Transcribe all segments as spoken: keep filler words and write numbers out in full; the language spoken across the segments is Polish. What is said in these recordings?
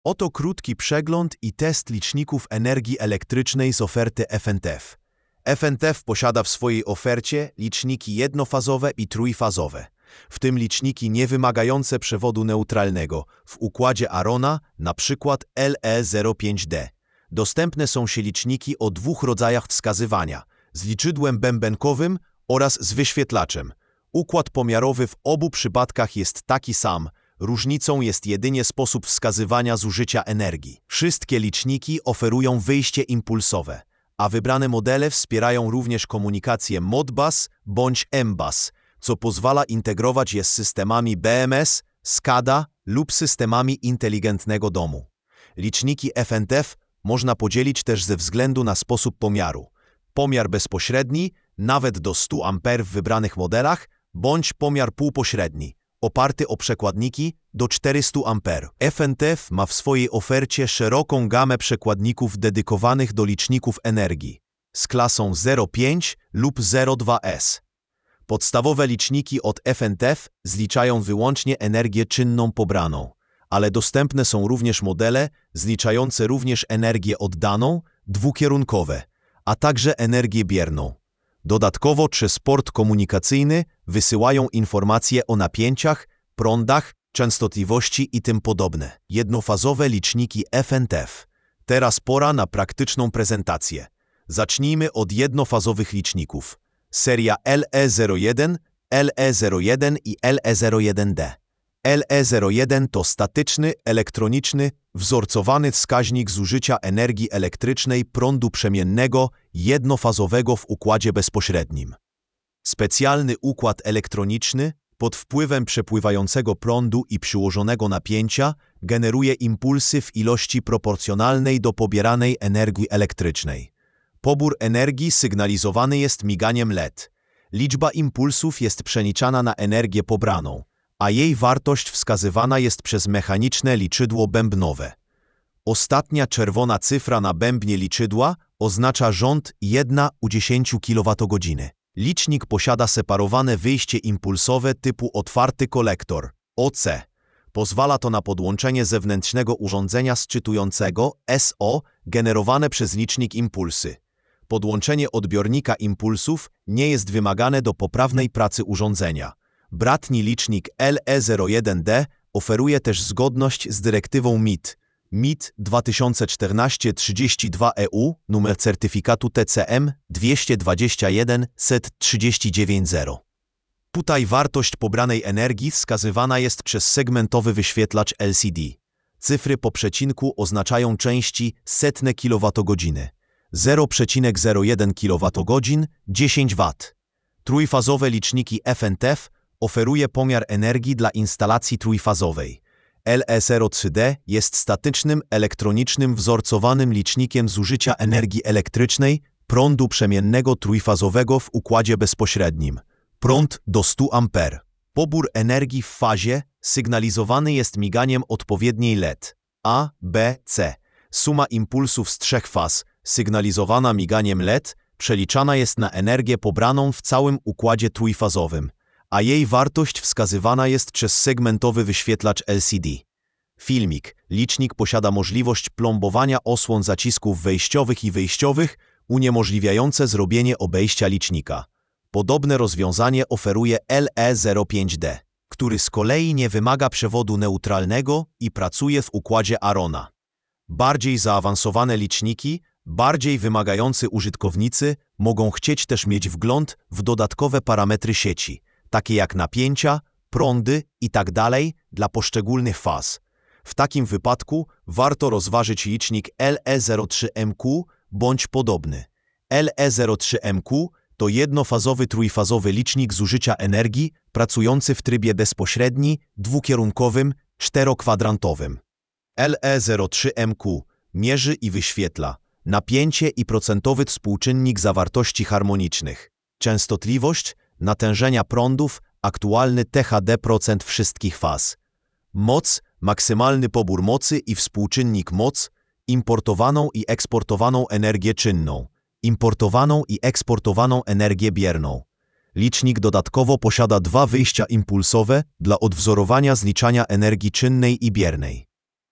Oto krótki przegląd i test liczników energii elektrycznej z oferty F N T F. F N T F posiada w swojej ofercie liczniki jednofazowe i trójfazowe, w tym liczniki niewymagające przewodu neutralnego w układzie Arona, np. L E zero pięć D. Dostępne są się liczniki o dwóch rodzajach wskazywania, z liczydłem bębenkowym oraz z wyświetlaczem. Układ pomiarowy w obu przypadkach jest taki sam, różnicą jest jedynie sposób wskazywania zużycia energii. Wszystkie liczniki oferują wyjście impulsowe, a wybrane modele wspierają również komunikację Modbus bądź M bus, co pozwala integrować je z systemami B M S, SCADA lub systemami inteligentnego domu. Liczniki F N T F można podzielić też ze względu na sposób pomiaru. Pomiar bezpośredni, nawet do stu amperów w wybranych modelach, bądź pomiar półpośredni, oparty o przekładniki do czterystu amperów. F N T F ma w swojej ofercie szeroką gamę przekładników dedykowanych do liczników energii z klasą zero pięć lub zero dwa S. Podstawowe liczniki od F N T F zliczają wyłącznie energię czynną pobraną, ale dostępne są również modele zliczające również energię oddaną, dwukierunkowe, a także energię bierną. Dodatkowo przez port komunikacyjny wysyłają informacje o napięciach, prądach, częstotliwości i tym podobne. Jednofazowe liczniki F N T F. Teraz pora na praktyczną prezentację. Zacznijmy od jednofazowych liczników. Seria L E zero jeden, L E zero jeden i L E zero jeden D. L E zero jeden to statyczny, elektroniczny, wzorcowany wskaźnik zużycia energii elektrycznej prądu przemiennego jednofazowego w układzie bezpośrednim. Specjalny układ elektroniczny pod wpływem przepływającego prądu i przyłożonego napięcia generuje impulsy w ilości proporcjonalnej do pobieranej energii elektrycznej. Pobór energii sygnalizowany jest miganiem L E D. Liczba impulsów jest przeliczana na energię pobraną, a jej wartość wskazywana jest przez mechaniczne liczydło bębnowe. Ostatnia czerwona cyfra na bębnie liczydła oznacza rząd jeden u dziesięciu kilowatogodzin. Licznik posiada separowane wyjście impulsowe typu otwarty kolektor O C. Pozwala to na podłączenie zewnętrznego urządzenia sczytującego S O generowane przez licznik impulsy. Podłączenie odbiornika impulsów nie jest wymagane do poprawnej pracy urządzenia. Bratni licznik L E zero jeden D oferuje też zgodność z dyrektywą M I T, M I T dwa tysiące czternaście trzydzieści dwa E U, numer certyfikatu T C M dwieście dwadzieścia jeden trzydzieści dziewięć zero. Tutaj wartość pobranej energii wskazywana jest przez segmentowy wyświetlacz L C D. Cyfry po przecinku oznaczają części setne kilowatogodziny. zero przecinek zero jeden kilowatogodzin, dziesięć watów. Trójfazowe liczniki F N T F oferuje pomiar energii dla instalacji trójfazowej. L E zero trzy D jest statycznym, elektronicznym, wzorcowanym licznikiem zużycia energii elektrycznej prądu przemiennego trójfazowego w układzie bezpośrednim. Prąd do stu amperów. Pobór energii w fazie sygnalizowany jest miganiem odpowiedniej L E D A, B, C. Suma impulsów z trzech faz, sygnalizowana miganiem L E D, przeliczana jest na energię pobraną w całym układzie trójfazowym, a jej wartość wskazywana jest przez segmentowy wyświetlacz L C D. Filmik. Licznik posiada możliwość plombowania osłon zacisków wejściowych i wyjściowych, uniemożliwiające zrobienie obejścia licznika. Podobne rozwiązanie oferuje L E zero pięć D, który z kolei nie wymaga przewodu neutralnego i pracuje w układzie Arona. Bardziej zaawansowane liczniki, bardziej wymagający użytkownicy mogą chcieć też mieć wgląd w dodatkowe parametry sieci, takie jak napięcia, prądy itd. Dla poszczególnych faz. W takim wypadku warto rozważyć licznik L E zero trzy M Q bądź podobny. L E zero trzy M Q to jednofazowy trójfazowy licznik zużycia energii pracujący w trybie bezpośredni, dwukierunkowym, czterokwadrantowym. L E zero trzy M Q mierzy i wyświetla napięcie i procentowy współczynnik zawartości harmonicznych, częstotliwość, natężenia prądów, aktualny T H D procent wszystkich faz, moc, maksymalny pobór mocy i współczynnik moc, importowaną i eksportowaną energię czynną, importowaną i eksportowaną energię bierną. Licznik dodatkowo posiada dwa wyjścia impulsowe dla odwzorowania zliczania energii czynnej i biernej.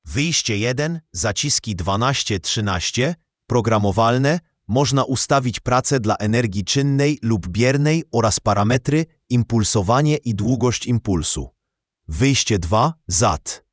Wyjście jeden, zaciski dwanaście trzynaście, programowalne, można ustawić pracę dla energii czynnej lub biernej oraz parametry, impulsowanie i długość impulsu. Wyjście dwa, Z A T.